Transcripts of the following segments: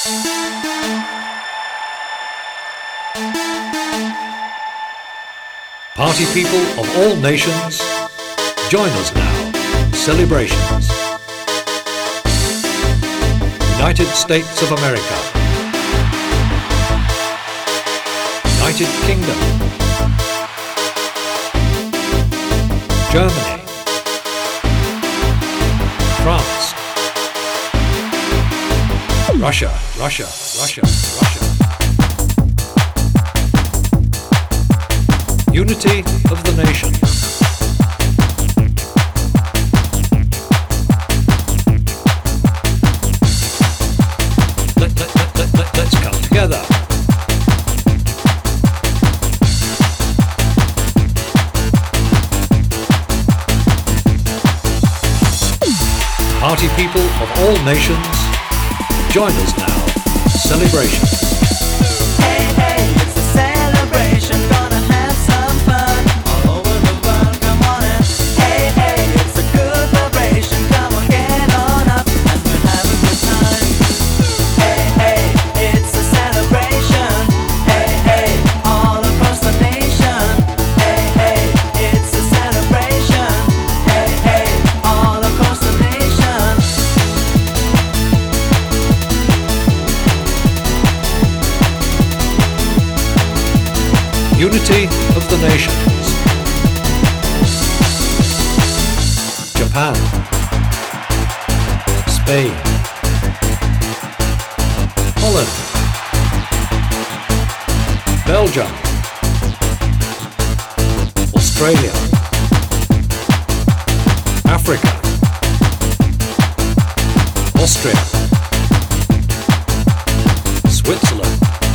Party people of all nations, join us now. Celebrations. United States of America. United Kingdom. Germany. France. Russia. Unity of the nation. Let's come together. Party people of all nations, join us now. Celebration. Unity of the nations. Japan, Spain, Holland, Belgium, Australia, Africa, Austria, Switzerland.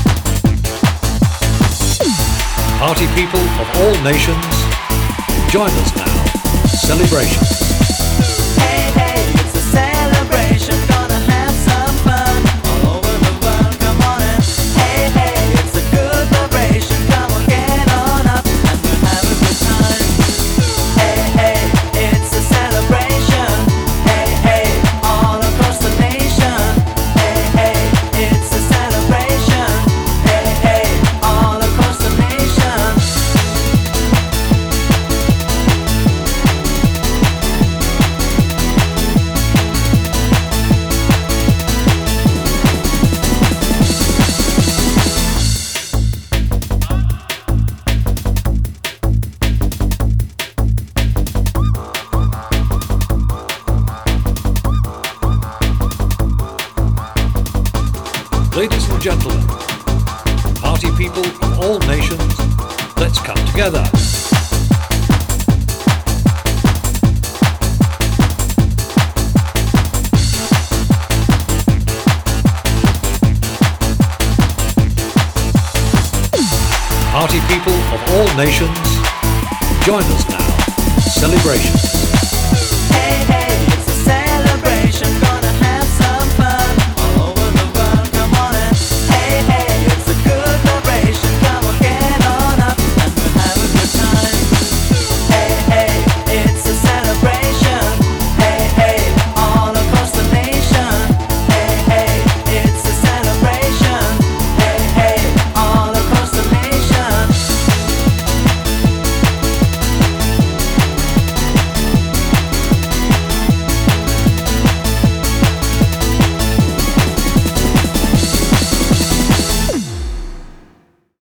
Party people of all nations, join us now. Celebration. Hey, it's a celebration. Gonna have some fun. All over the world, come on and hey, it's a good vibration. Come on, get on up and we'll have a good time. Hey, it's a celebration. Hey, all across the nation. Hey, it's a celebration. Hey, all across the nation. Ladies and gentlemen, party people of all nations, let's come together. Party people of all nations, join us now. Celebration. Hey,